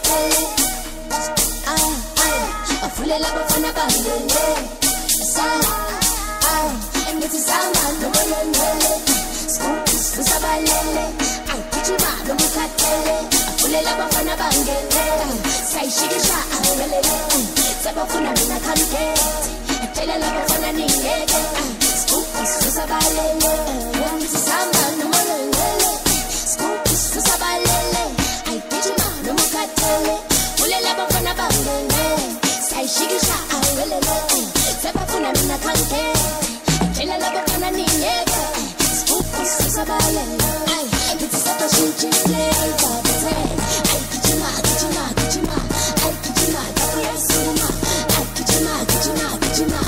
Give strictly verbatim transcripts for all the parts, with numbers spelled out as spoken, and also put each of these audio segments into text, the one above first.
mukatele. Ay, ay, bafulela bafana bangene. Sa, ay, ngithi samba nomoyengele. Scoop, usabalele. Ay, gijima nomukatele. Bafulela bafana bangene. Sayishikisha awelele. Sebafuna mina kamkete. Tell a love for a nigga. Scoop is for Sabalele. One is Samba, no more. Scoop is for Sabalele. I get you, man, no more catele. Pull a love for a bangale. Say she is a awele. Sabafuna in a canke. Tell a love for a nigga. Scoop is for Sabalele. I get the supper she flavor. I get you, man, get you, man, get you, man. I get you, man, get you, man. I get you, man, get you, man, get you, man.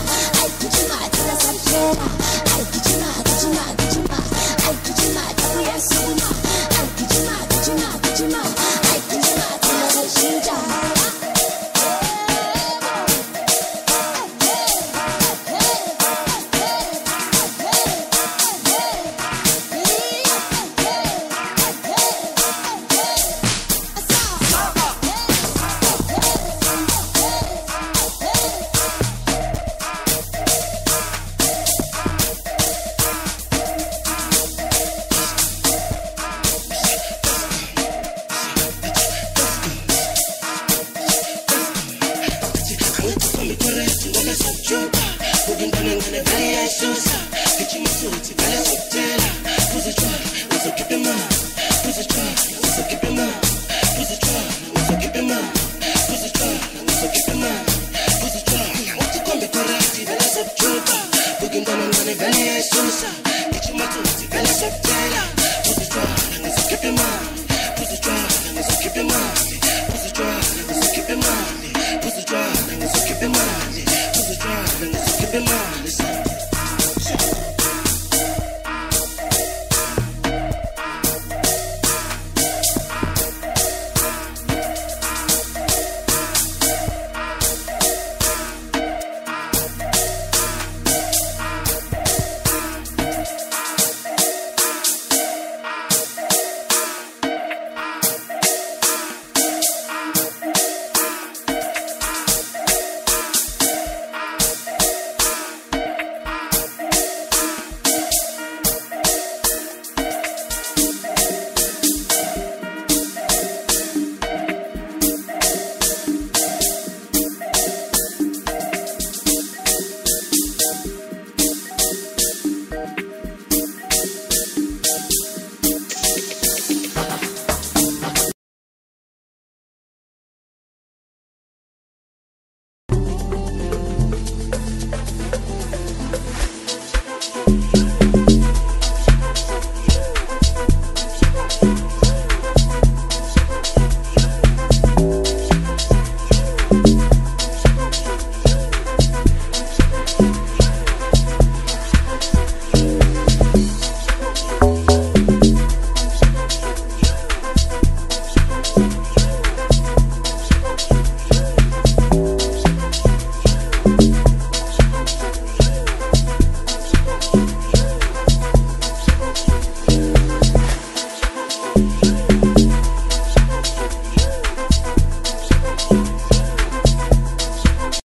Chupa.